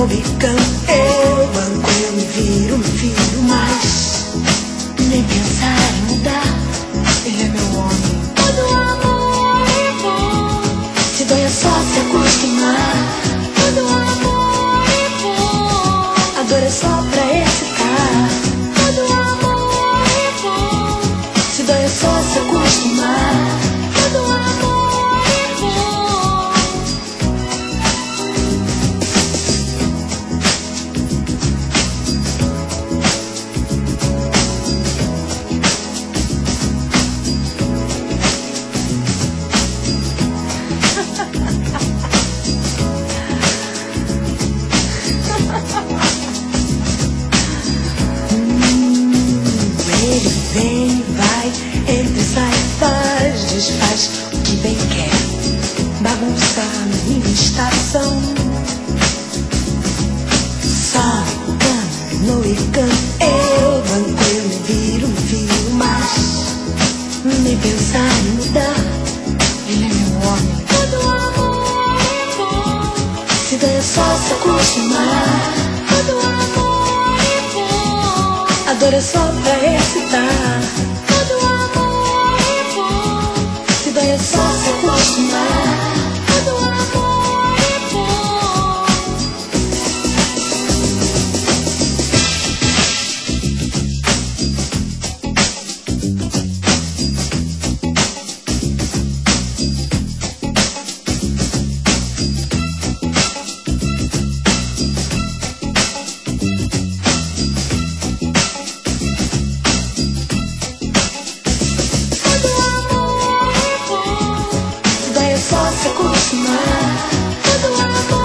não me canso. Eu banco, eu me viro, mas nem pensar em mudar. Ele é meu homem. Todo amor é bom. Se dói é só se acostumar. Todo amor é bom. A dor é só pra excitar. Todo amor é bom. Se dói é só se acostumar. Todo amor é bom. Ele vem e vai, entra e sai, faz, desfaz o que bem quer, bagunça a minha estação. Só no e canto, eu banco, eu me viro, mas nem pensar em mudar. Ele é meu homem. Todo amor é bom. Se der é só se acostumar. Todo amor é bom. A dor é só pra excitar. Todo amor é bom. Se dói é só se acostumar. Todo amor é bom. Só se acostumar. Todo amor